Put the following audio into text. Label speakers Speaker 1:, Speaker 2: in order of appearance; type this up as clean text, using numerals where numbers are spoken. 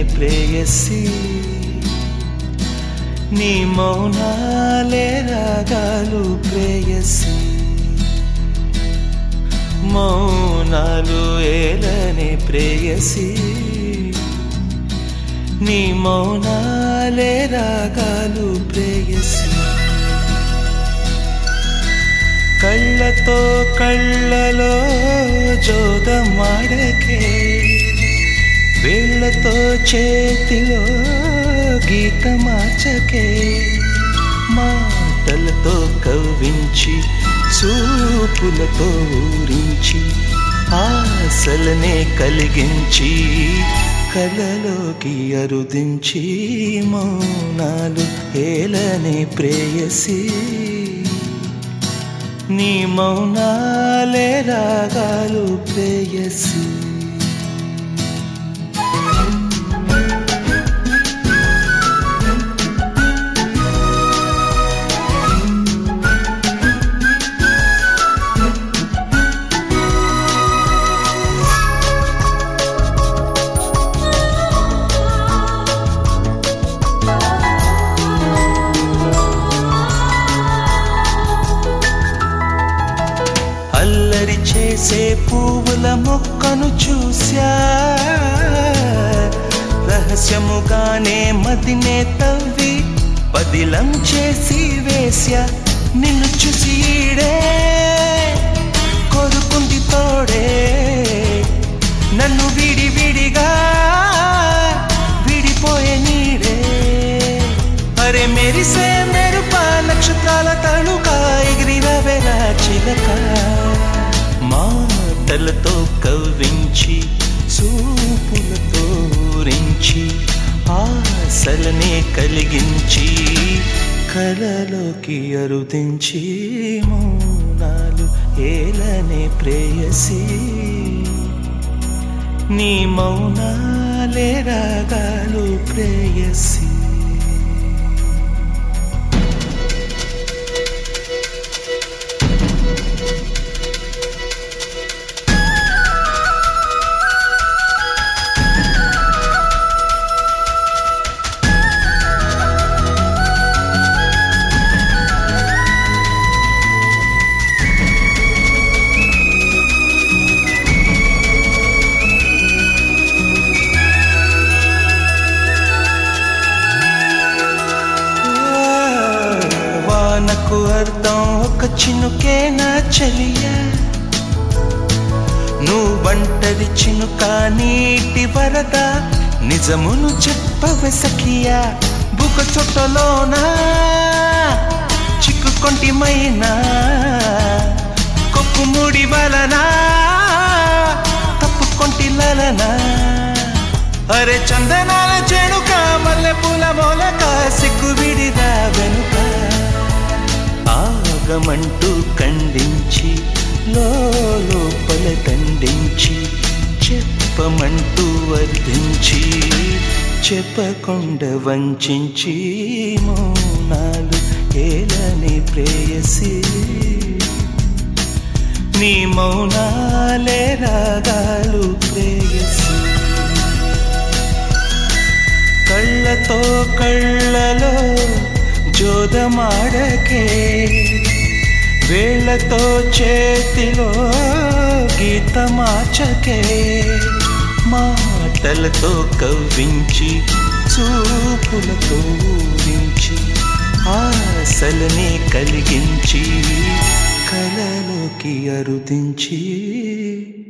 Speaker 1: ప్రేయసి నీ మౌనాలే రాగాలు ప్రేయసి మౌనాలు ఏలనే ప్రేయసి నీ మౌనాలే రాగాలు ప్రేయసి కళ్ళతో కళ్ళలో జోదమాడకే వేళ్ళతో చేతిలో గీత మార్చకే మాటలతో కవ్వించి చూపులతో ఊరించి ఆశలనే కలిగించి కలలోకి అరుదించి మౌనాలు ఏలనే ప్రేయసి నీ మౌనాలే రాగాలు ప్రేయసి అల్లరి చేసే పువ్వుల మొక్కను చూసా రహస్యముగానే మదినే తవ్వి పదిలం చేసి వేశా నిన్ను చూసి ఈడే కొరుకుంది తోడే నన్ను విడి విడిగా విడిపోయే నీడే అరే మెరిసే మెరుప నక్షత్రాల తళుక ఎగిరిన వేళ చిలక మాటలతో కవ్వించి చూపులతో ఊరించి ఆశలనే కలిగించి కలలోకి అరుదించి మౌనాలు ఏలనే ప్రేయసి నీ మౌనాలే రాగాలు ప్రేయసి నాకు అర్థం ఒక చినుకే నా చెలియా నువ్వంటది చినుక నీటి వరద నిజమును చెప్పవే సఖియా బుక చుట్టలోనా చిక్కుకొంటిమైనా కొప్పు ముడి వలనా తప్పుకొంటి లలనా అరే చందనాల చెడుక మల్లె పూల మూలక సిగ్గు విడిరా వెనుక ఆగమంటూ ఖండించి లోపల దండించి చెప్పమంటూ వర్ధించి చెప్పకుండా వంచించి మౌనాలు ఏలని ప్రేయసి నీ మౌనాలే రాగాలు ప్రేయసి కళ్ళతో కళ్ళలో జోదమాడకే వేళ్ళతో చేతిలో గీత మార్చకే మాటలతో కవ్వించి చూపులతో ఊరించి ఆశలనే కలిగించి కలలోకి అరుదించి